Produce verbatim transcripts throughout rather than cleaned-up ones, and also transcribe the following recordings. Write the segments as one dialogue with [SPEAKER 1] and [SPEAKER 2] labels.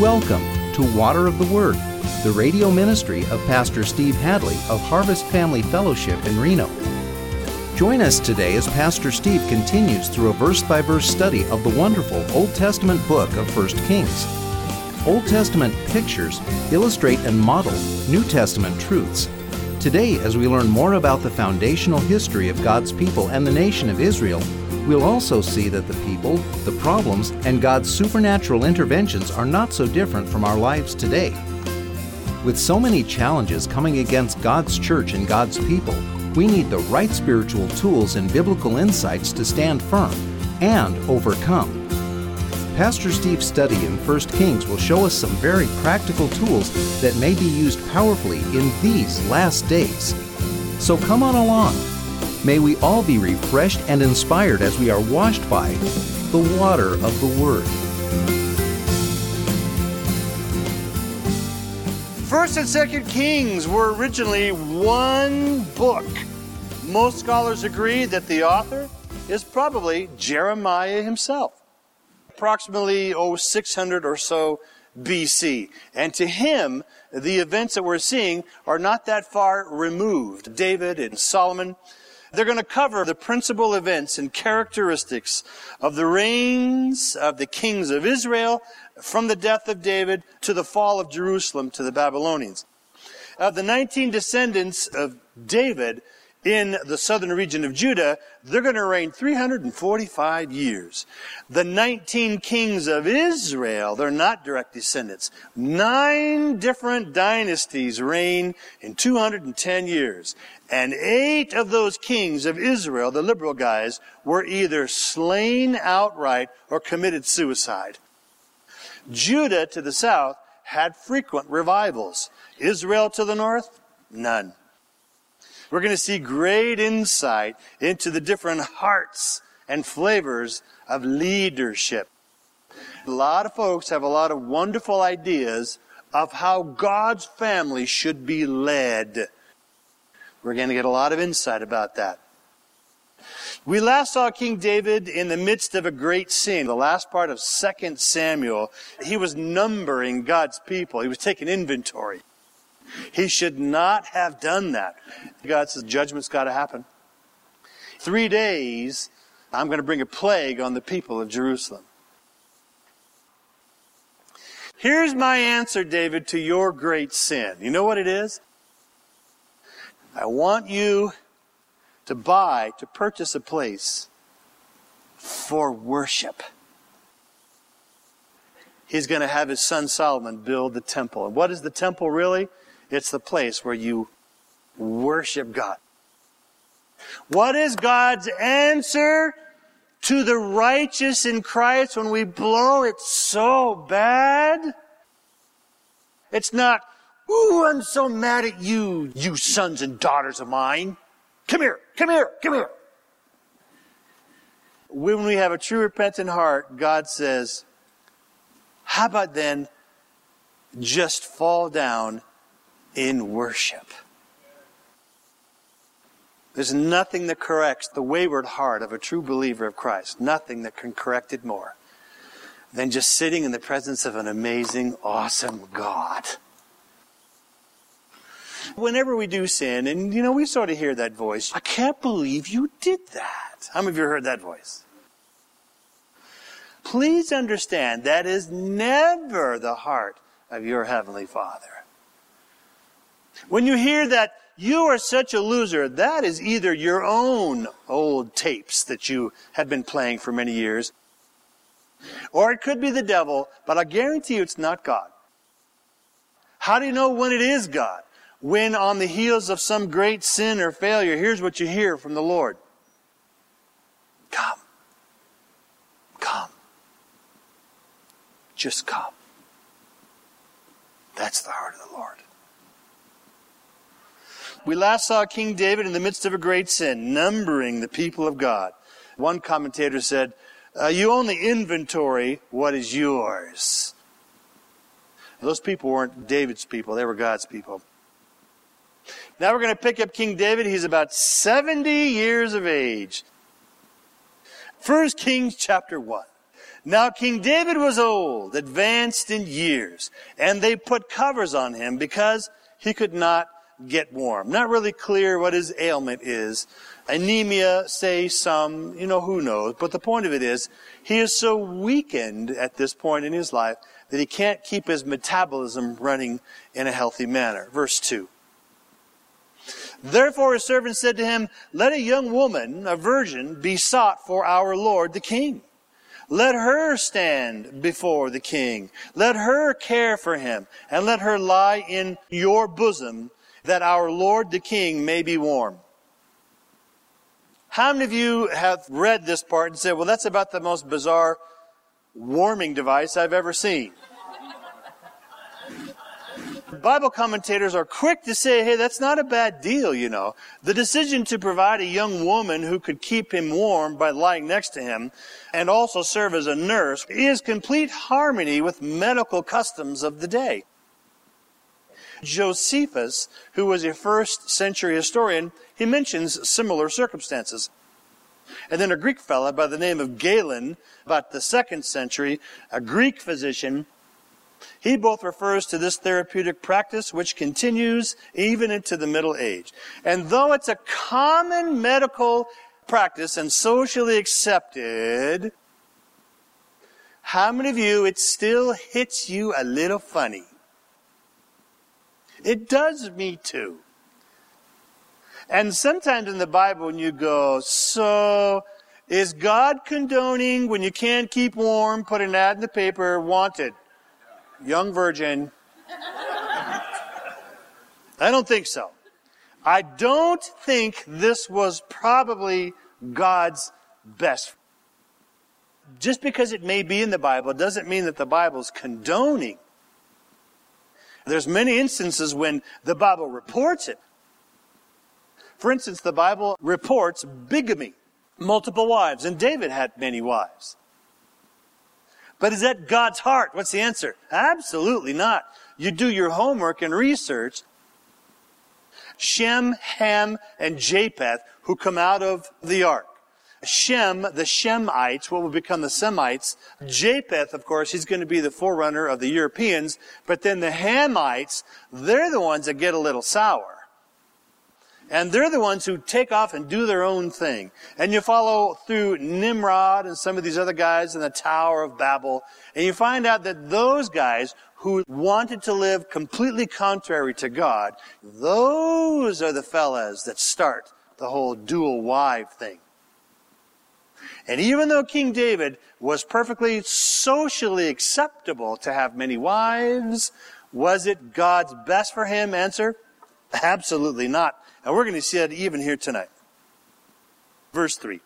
[SPEAKER 1] Welcome to Water of the Word, the radio ministry of Pastor Steve Hadley of Harvest Family Fellowship in Reno. Join us today as Pastor Steve continues through a verse-by-verse study of the wonderful Old Testament book of First Kings. Old Testament pictures illustrate and model New Testament truths. Today, as we learn more about the foundational history of God's people and the nation of Israel, we'll also see that the people, the problems, and God's supernatural interventions are not so different from our lives today. With so many challenges coming against God's church and God's people, we need the right spiritual tools and biblical insights to stand firm and overcome. Pastor Steve's study in First Kings will show us some very practical tools that may be used powerfully in these last days. So come on along. May we all be refreshed and inspired as we are washed by the water of the Word.
[SPEAKER 2] First and Second Kings were originally one book. Most scholars agree that the author is probably Jeremiah himself. Approximately, oh, six hundred or so B C. And to him, the events that we're seeing are not that far removed. David and Solomon, they're going to cover the principal events and characteristics of the reigns of the kings of Israel from the death of David to the fall of Jerusalem to the Babylonians. Of the nineteen descendants of David in the southern region of Judah, they're going to reign three hundred forty-five years. The nineteen kings of Israel, they're not direct descendants. Nine different dynasties reign in two hundred ten years. And eight of those kings of Israel, the liberal guys, were either slain outright or committed suicide. Judah to the south had frequent revivals. Israel to the north, none. We're going to see great insight into the different hearts and flavors of leadership. A lot of folks have a lot of wonderful ideas of how God's family should be led. We're going to get a lot of insight about that. We last saw King David in the midst of a great sin. The last part of Second Samuel, he was numbering God's people. He was taking inventory. He should not have done that. God says judgment's got to happen. Three days, I'm going to bring a plague on the people of Jerusalem. Here's my answer, David, to your great sin. You know what it is? I want you to buy, to purchase a place for worship. He's going to have his son Solomon build the temple. And what is the temple really? It's the place where you worship God. What is God's answer to the righteous in Christ when we blow it so bad? It's not, ooh, I'm so mad at you, you sons and daughters of mine. Come here, come here, come here. When we have a true repentant heart, God says, how about then just fall down in worship? There's nothing that corrects the wayward heart of a true believer of Christ. Nothing that can correct it more than just sitting in the presence of an amazing, awesome God. Whenever we do sin, and you know, we sort of hear that voice, I can't believe you did that. How many of you heard that voice? Please understand, that is never the heart of your Heavenly Father. When you hear that you are such a loser, that is either your own old tapes that you have been playing for many years, or it could be the devil, but I guarantee you it's not God. How do you know when it is God? When on the heels of some great sin or failure, here's what you hear from the Lord. Come. Come. Just come. That's the heart of the Lord. We last saw King David in the midst of a great sin, numbering the people of God. One commentator said, uh, you only inventory what is yours. Those people weren't David's people, they were God's people. Now we're going to pick up King David. He's about seventy years of age. First Kings chapter one. Now King David was old, advanced in years, and they put covers on him because he could not get warm. Not really clear what his ailment is. Anemia, say some, you know, who knows. But the point of it is, he is so weakened at this point in his life that he can't keep his metabolism running in a healthy manner. Verse two. Therefore his servant said to him, let a young woman, a virgin, be sought for our Lord the king. Let her stand before the king. Let her care for him, and let her lie in your bosom, that our Lord the king may be warm. How many of you have read this part and said, well, that's about the most bizarre warming device I've ever seen? Bible commentators are quick to say, hey, that's not a bad deal, you know. The decision to provide a young woman who could keep him warm by lying next to him and also serve as a nurse is complete harmony with medical customs of the day. Josephus, who was a first century historian, he mentions similar circumstances. And then a Greek fellow by the name of Galen, about the second century, a Greek physician, he both refers to this therapeutic practice which continues even into the Middle Age. And though it's a common medical practice and socially accepted, how many of you, it still hits you a little funny? It does me too. And sometimes in the Bible when you go, so is God condoning when you can't keep warm, put an ad in the paper, wanted? Young virgin. I don't think so. I don't think this was probably God's best. Just because it may be in the Bible doesn't mean that the Bible's condoning. There's many instances when the Bible reports it. For instance, the Bible reports bigamy, multiple wives, and David had many wives. But is that God's heart? What's the answer? Absolutely not. You do your homework and research. Shem, Ham, and Japheth, who come out of the ark. Shem, the Shemites, what will become the Semites. Japheth, of course, he's going to be the forerunner of the Europeans. But then the Hamites, they're the ones that get a little sour. And they're the ones who take off and do their own thing. And you follow through Nimrod and some of these other guys in the Tower of Babel, and you find out that those guys who wanted to live completely contrary to God, those are the fellas that start the whole dual wife thing. And even though King David was perfectly socially acceptable to have many wives, was it God's best for him? Answer, absolutely not. And we're going to see that even here tonight. Verse three.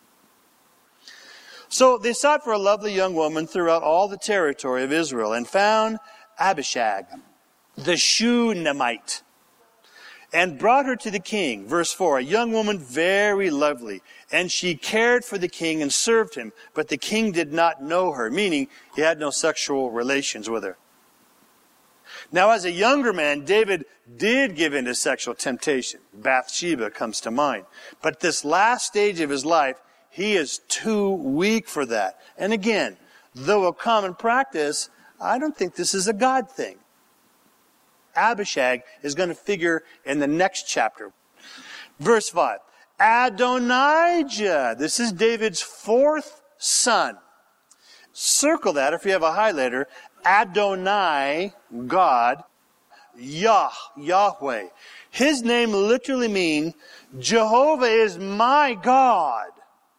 [SPEAKER 2] So they sought for a lovely young woman throughout all the territory of Israel and found Abishag, the Shunammite, and brought her to the king. Verse four, a young woman very lovely, and she cared for the king and served him, but the king did not know her, meaning he had no sexual relations with her. Now, as a younger man, David did give in to sexual temptation. Bathsheba comes to mind. But this last stage of his life, he is too weak for that. And again, though a common practice, I don't think this is a God thing. Abishag is going to figure in the next chapter. Verse five. Adonijah. This is David's fourth son. Circle that if you have a highlighter. Adonai, God, Yah, Yahweh. His name literally means Jehovah is my God.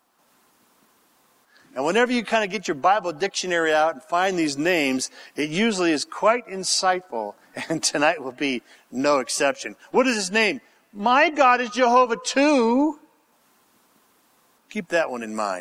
[SPEAKER 2] And whenever you kind of get your Bible dictionary out and find these names, it usually is quite insightful. And tonight will be no exception. What is his name? My God is Jehovah too. Keep that one in mind.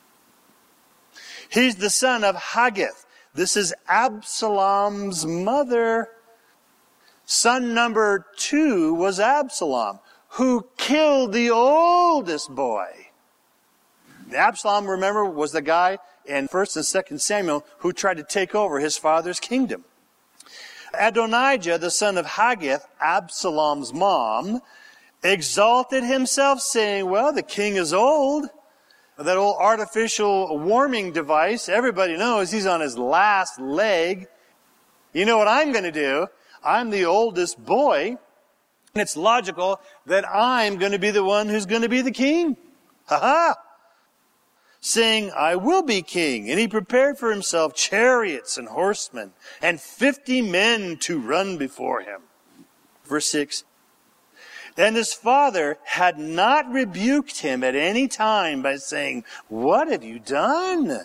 [SPEAKER 2] He's the son of Haggith. This is Absalom's mother. Son number two was Absalom, who killed the oldest boy. Absalom, remember, was the guy in First and Second Samuel who tried to take over his father's kingdom. Adonijah, the son of Haggith, Absalom's mom, exalted himself, saying, well, the king is old. that old artificial warming device. Everybody knows he's on his last leg. You know what I'm going to do? I'm the oldest boy, and it's logical that I'm going to be the one who's going to be the king. Ha-ha! Saying, I will be king. And he prepared for himself chariots and horsemen, and fifty men to run before him. Verse six. And his father had not rebuked him at any time by saying, what have you done?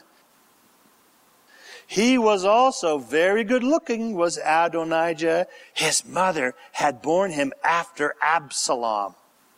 [SPEAKER 2] He was also very good looking, was Adonijah. His mother had borne him after Absalom.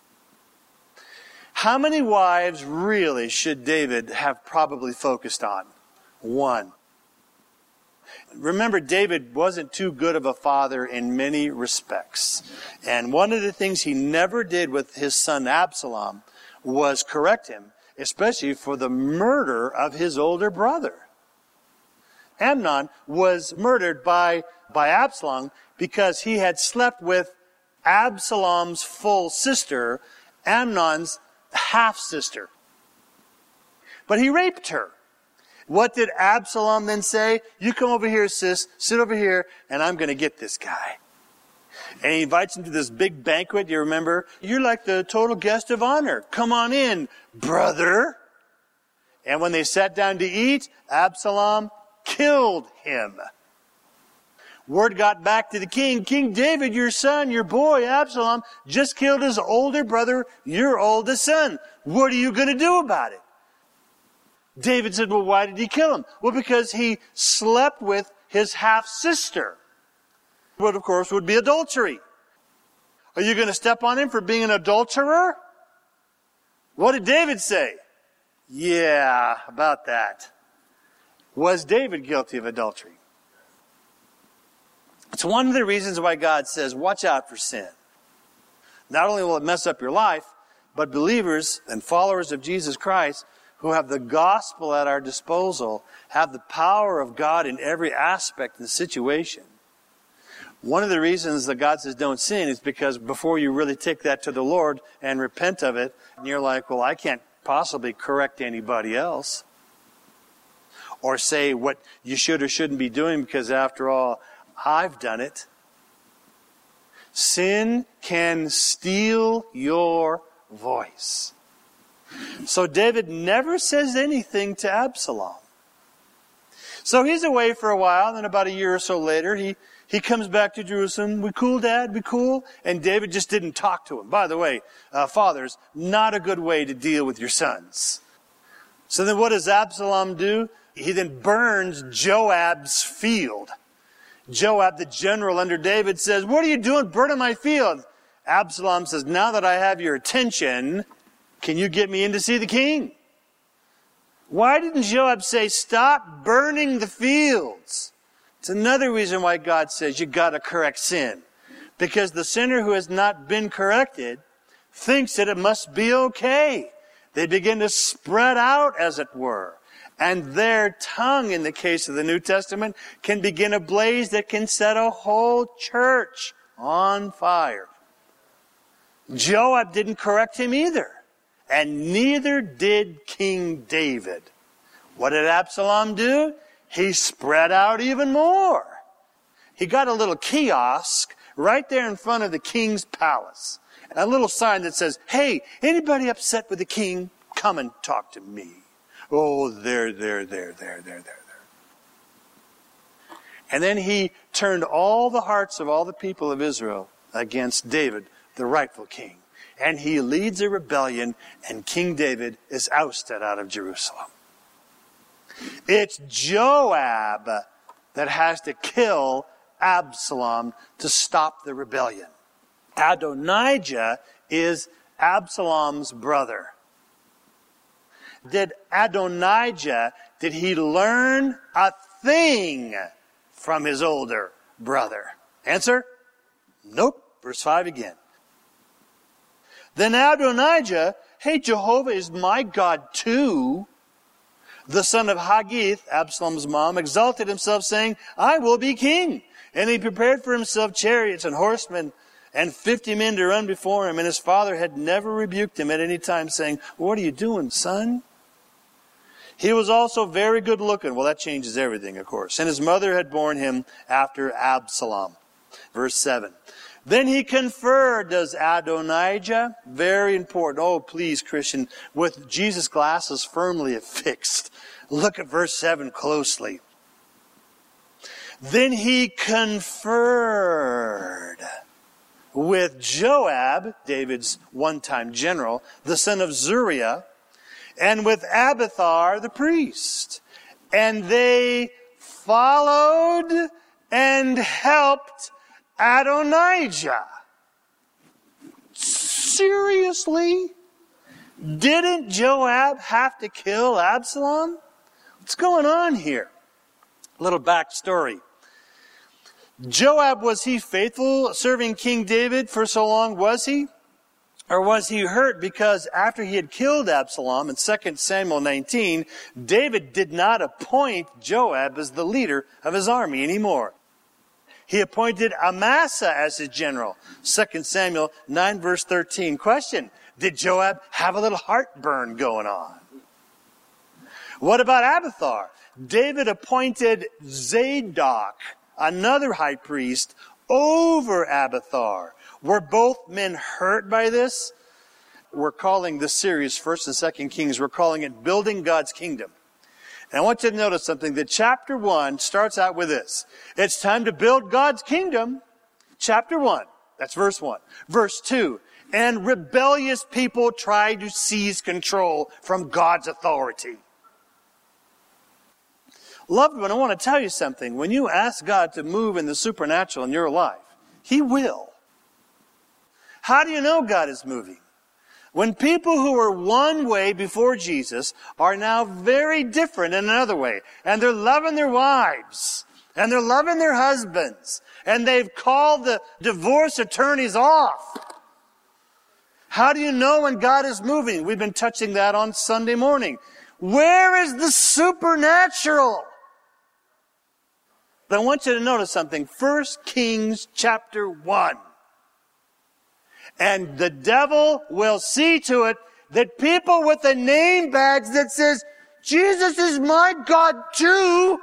[SPEAKER 2] How many wives really should David have probably focused on? One. Remember, David wasn't too good of a father in many respects. And one of the things he never did with his son Absalom was correct him, especially for the murder of his older brother. Amnon was murdered by, by Absalom because he had slept with Absalom's full sister, Amnon's half-sister. But he raped her. What did Absalom then say? You come over here, sis, sit over here, and I'm going to get this guy. And he invites him to this big banquet. You remember? You're like the total guest of honor. Come on in, brother. And when they sat down to eat, Absalom killed him. Word got back to the king. King David, your son, your boy, Absalom, just killed his older brother, your oldest son. What are you going to do about it? David said, well, why did he kill him? Well, because he slept with his half-sister. What, of course, would be adultery. Are you going to step on him for being an adulterer? What did David say? Yeah, about that. Was David guilty of adultery? It's one of the reasons why God says, watch out for sin. Not only will it mess up your life, but believers and followers of Jesus Christ who have the gospel at our disposal, have the power of God in every aspect and situation. One of the reasons that God says don't sin is because before you really take that to the Lord and repent of it, and you're like, well, I can't possibly correct anybody else. Or say what you should or shouldn't be doing because after all, I've done it. Sin can steal your voice. So David never says anything to Absalom. So he's away for a while, then about a year or so later, he, he comes back to Jerusalem. We cool, Dad? We cool? And David just didn't talk to him. By the way, uh, fathers, not a good way to deal with your sons. So then what does Absalom do? He then burns Joab's field. Joab, the general under David, says, what are you doing burning my field? Absalom says, now that I have your attention, can you get me in to see the king? Why didn't Joab say, stop burning the fields? It's another reason why God says you got to correct sin. Because the sinner who has not been corrected thinks that it must be okay. They begin to spread out, as it were. And their tongue, in the case of the New Testament, can begin a blaze that can set a whole church on fire. Joab didn't correct him either. And neither did King David. What did Absalom do? He spread out even more. He got a little kiosk right there in front of the king's palace. And a little sign that says, hey, anybody upset with the king, come and talk to me. Oh, there, there, there, there, there, there, there. And then he turned all the hearts of all the people of Israel against David, the rightful king. And he leads a rebellion, and King David is ousted out of Jerusalem. It's Joab that has to kill Absalom to stop the rebellion. Adonijah is Absalom's brother. Did Adonijah, did he learn a thing from his older brother? Answer? Nope. Verse five again. Then Adonijah, hey, Jehovah is my God too. The son of Haggith, Absalom's mom, exalted himself, saying, I will be king. And he prepared for himself chariots and horsemen and fifty men to run before him. And his father had never rebuked him at any time, saying, what are you doing, son? He was also very good looking. Well, that changes everything, of course. And his mother had borne him after Absalom. Verse seven. Then he conferred, does Adonijah, very important. Oh, please, Christian, with Jesus' glasses firmly affixed. Look at verse seven closely. Then he conferred with Joab, David's one-time general, the son of Zeruiah, and with Abiathar the priest. And they followed and helped Adonijah. Seriously? Didn't Joab have to kill Absalom? What's going on here? A little backstory. Joab, was he faithful serving King David for so long? Was he? Or was he hurt because after he had killed Absalom in Second Samuel nineteen, David did not appoint Joab as the leader of his army anymore? He appointed Amasa as his general. Second Samuel nine verse thirteen. Question: did Joab have a little heartburn going on? What about Abiathar? David appointed Zadok, another high priest, over Abiathar. Were both men hurt by this? We're calling this series, First and Second Kings, we're calling it Building God's Kingdom. And I want you to notice something, that chapter one starts out with this. It's time to build God's kingdom. Chapter one, that's verse one. Verse two, and rebellious people try to seize control from God's authority. Loved one, I want to tell you something. When you ask God to move in the supernatural in your life, He will. How do you know God is moving? When people who were one way before Jesus are now very different in another way. And they're loving their wives. And they're loving their husbands. And they've called the divorce attorneys off. How do you know when God is moving? We've been touching that on Sunday morning. Where is the supernatural? But I want you to notice something. First Kings chapter one. And the devil will see to it that people with a name badge that says, Jesus is my God too,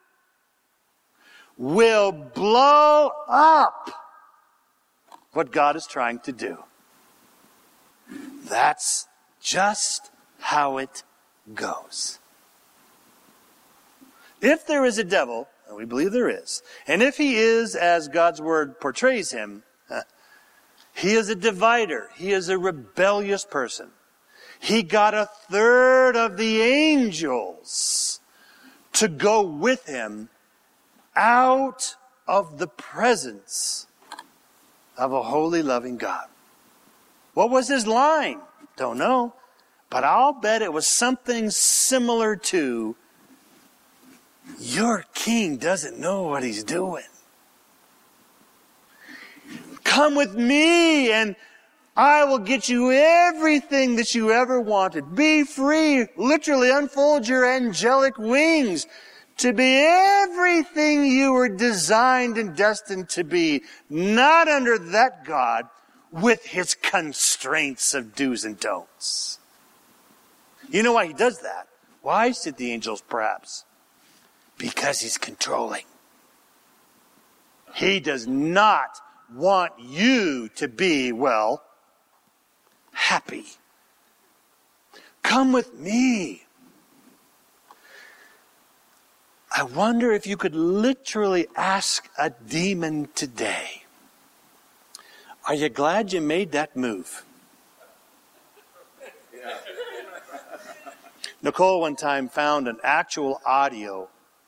[SPEAKER 2] will blow up what God is trying to do. That's just how it goes. If there is a devil, and we believe there is, and if he is as God's word portrays him, he is a divider. He is a rebellious person. He got a third of the angels to go with him out of the presence of a holy, loving God. What was his line? Don't know. But I'll bet it was something similar to, your king doesn't know what he's doing. Come with me and I will get you everything that you ever wanted. Be free. Literally unfold your angelic wings to be everything you were designed and destined to be. Not under that God with his constraints of do's and don'ts. You know why he does that? Why, said the angels, perhaps? Because he's controlling. He does not want you to be, well, happy. Come with me. I wonder if you could literally ask a demon today, are you glad you made that move? Yeah. Nicole one time found an actual audio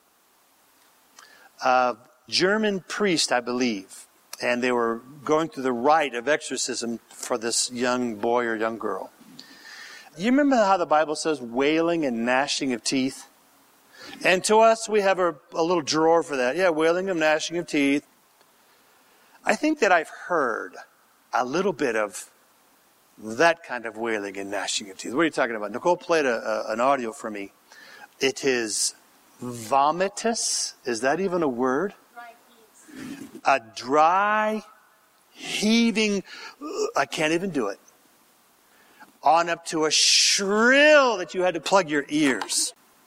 [SPEAKER 2] of German priest, I believe, and they were going through the rite of exorcism for this young boy or young girl. You remember how the Bible says wailing and gnashing of teeth? And to us, we have a, a little drawer for that. Yeah, wailing and gnashing of teeth. I think that I've heard a little bit of that kind of wailing and gnashing of teeth. What are you talking about? Nicole played a, a, an audio for me. It is vomitous. Is that even a word? A dry, heaving, I can't even do it. On up to a shrill that you had to plug your ears.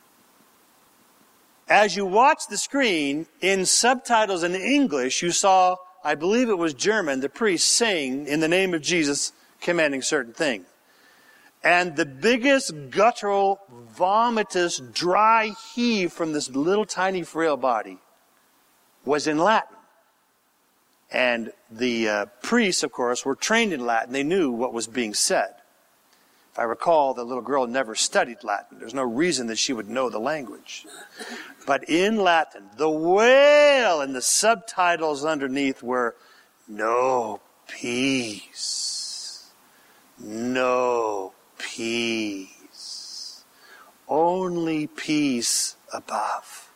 [SPEAKER 2] As you watched the screen, in subtitles in English, you saw, I believe it was German, the priest saying, in the name of Jesus, commanding certain things. And the biggest guttural, vomitous, dry heave from this little tiny frail body was in Latin. And the uh, priests, of course, were trained in Latin. They knew what was being said. If I recall, the little girl never studied Latin. There's no reason that she would know the language. But in Latin, the wail and the subtitles underneath were, no peace, no peace, only peace above.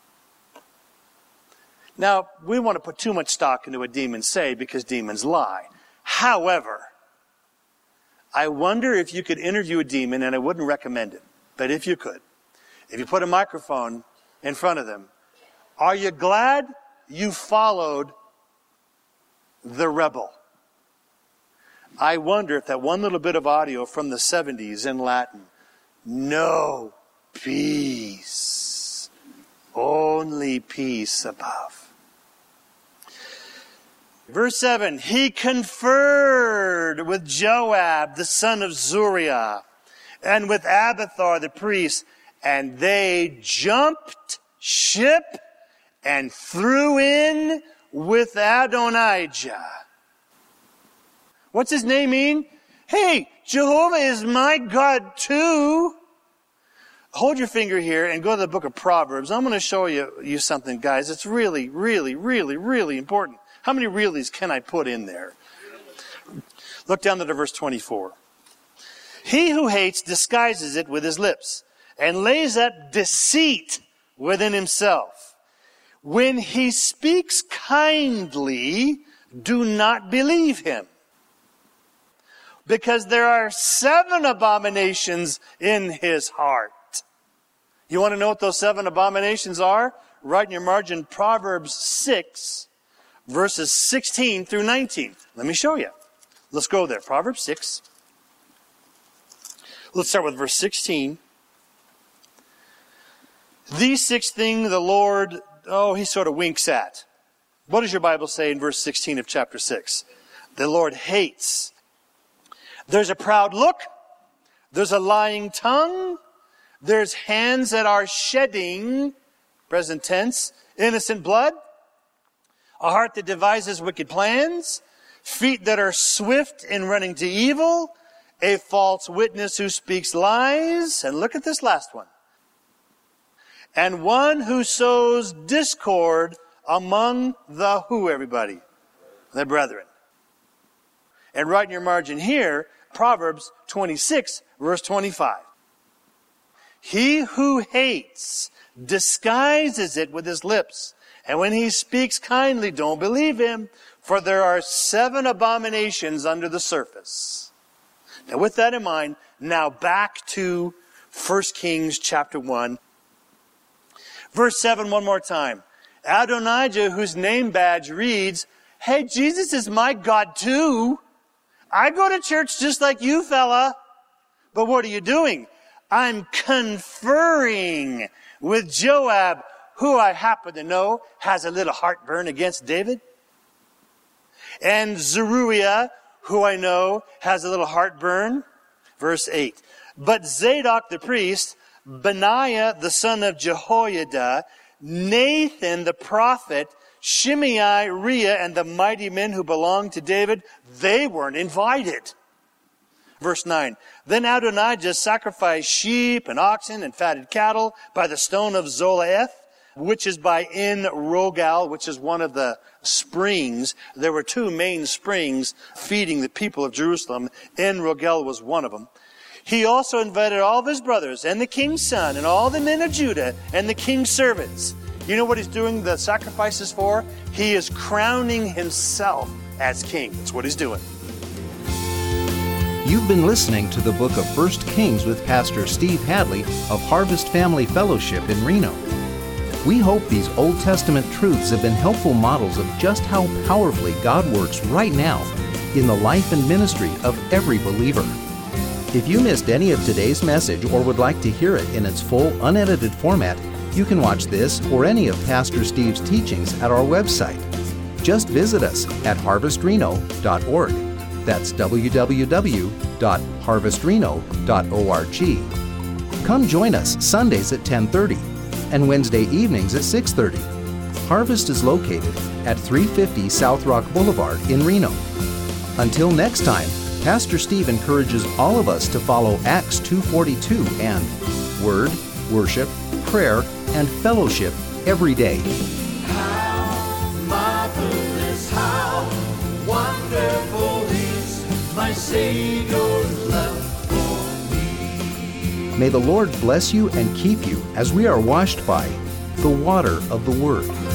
[SPEAKER 2] Now, we want to put too much stock into what demons say because demons lie. However, I wonder if you could interview a demon, and I wouldn't recommend it, but if you could, if you put a microphone in front of them, are you glad you followed the rebel? I wonder if that one little bit of audio from the seventies in Latin, no peace, only peace above. Verse seven, he conferred with Joab, the son of Zeruiah, and with Abiathar the priest, and they jumped ship and threw in with Adonijah. What's his name mean? Hey, Jehovah is my God too. Hold your finger here and go to the book of Proverbs. I'm going to show you, you something, guys. It's really, really, really, really important. How many reallys can I put in there? Look down to verse twenty-four. He who hates disguises it with his lips and lays up deceit within himself. When he speaks kindly, do not believe him, because there are seven abominations in his heart. You want to know what those seven abominations are? Write in your margin Proverbs six, verses sixteen through nineteen. Let me show you. Let's go there. Proverbs six. Let's start with verse sixteen. These six things the Lord, oh, he sort of winks at. What does your Bible say in verse sixteen of chapter six? The Lord hates. There's a proud look. There's a lying tongue. There's hands that are shedding, present tense, innocent blood. A heart that devises wicked plans. Feet that are swift in running to evil. A false witness who speaks lies. And look at this last one. And one who sows discord among the who, everybody? The brethren. And write in your margin here, Proverbs twenty-six, verse twenty-five. He who hates disguises it with his lips. And when he speaks kindly, don't believe him. For there are seven abominations under the surface. Now with that in mind, now back to First Kings chapter one. Verse seven one more time. Adonijah, whose name badge reads, hey, Jesus is my God too. I go to church just like you, fella. But what are you doing? I'm conferring with Joab, who I happen to know has a little heartburn against David. And Zeruiah, who I know has a little heartburn. Verse eight. But Zadok the priest, Benaiah the son of Jehoiada, Nathan the prophet, Shimei, Rhea, and the mighty men who belonged to David, they weren't invited. Verse nine. Then Adonijah sacrificed sheep and oxen and fatted cattle by the stone of Zolaeth, which is by En Rogal, which is one of the springs. There were two main springs feeding the people of Jerusalem. En Rogal was one of them. He also invited all of his brothers and the king's son and all the men of Judah and the king's servants. You know what he's doing the sacrifices for? He is crowning himself as king. That's what he's doing.
[SPEAKER 1] You've been listening to the book of First Kings with Pastor Steve Hadley of Harvest Family Fellowship in Reno. We hope these Old Testament truths have been helpful models of just how powerfully God works right now in the life and ministry of every believer. If you missed any of today's message or would like to hear it in its full, unedited format, You can watch this or any of Pastor Steve's teachings at our website. Just visit us at harvest reno dot org. That's w w w dot harvest reno dot org. Come join us Sundays at ten thirty and Wednesday evenings at six thirty. Harvest is located at three fifty South Rock Boulevard in Reno. Until next time, Pastor Steve encourages all of us to follow Acts two forty-two and Word, Worship, Prayer, and Fellowship every day.
[SPEAKER 3] How marvelous, how wonderful is my Savior's love for me.
[SPEAKER 1] May the Lord bless you and keep you as we are washed by the water of the Word.